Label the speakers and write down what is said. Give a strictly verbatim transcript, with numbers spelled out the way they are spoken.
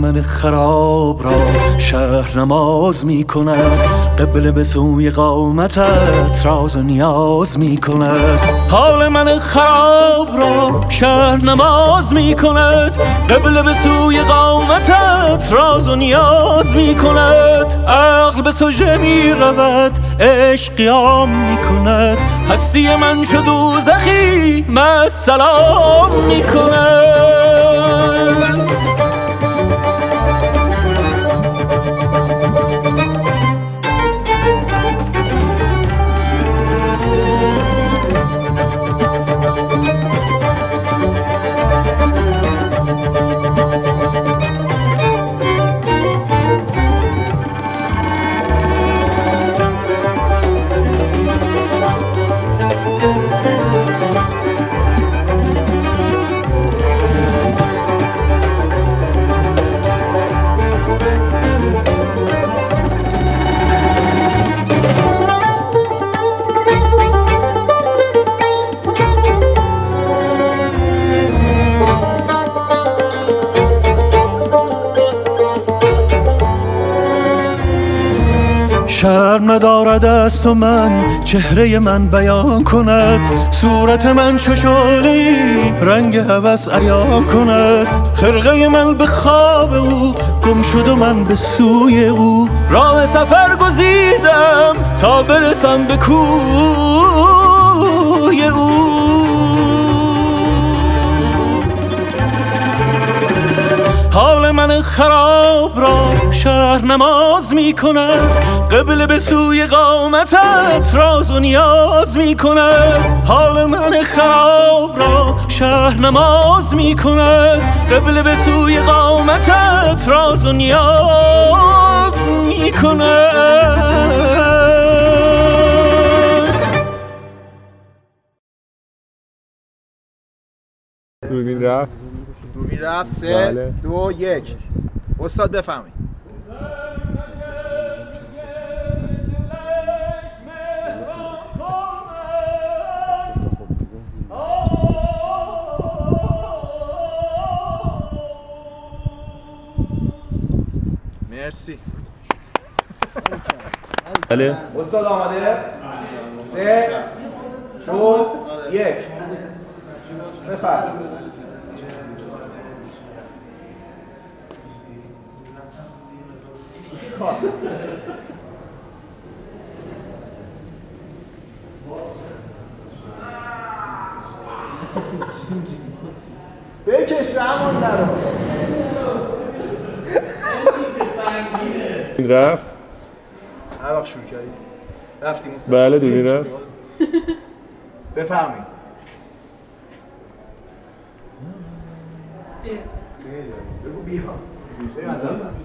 Speaker 1: من خراب را شهر نماز می کند، قبله به سوی قامتت راز و نیاز می کند. حال من خراب را شهر نماز می کند، قبله به سوی قامتت راز و نیاز می کند. عقل به سجده می رود، عشق قیام می کند، هستی من شد دوزخی مست سلام می کند. شرم ندارد از تو من چهره من بیان کند، صورت من چو شعله‌ای رنگ هوس عیان کند. خرقه من به خواب او گم شد و من به سوی او، راه سفر گزیدم تا برسم به کوی او. حال من خراب را شهر نماز می کند، قبله به سوی قامتت راز و نیاز می کند. حال من خراب را شهر نماز می کند، قبله به سوی قامتت راز و نیاز می کند.
Speaker 2: دوربین رفت
Speaker 3: دوربین رفت. سه
Speaker 2: بله.
Speaker 3: دو یک. استاد بفهمید. مرسی.
Speaker 2: بله.
Speaker 3: استاد آماده؟ سه دو یک. بفرمایید. کات. بکش رحمان درو.
Speaker 2: این رفت.
Speaker 3: هر وقت شروع کردی رفتیم.
Speaker 2: بله دوربین رفت.
Speaker 3: بفرمایید. بگو بیا. بریم از اول.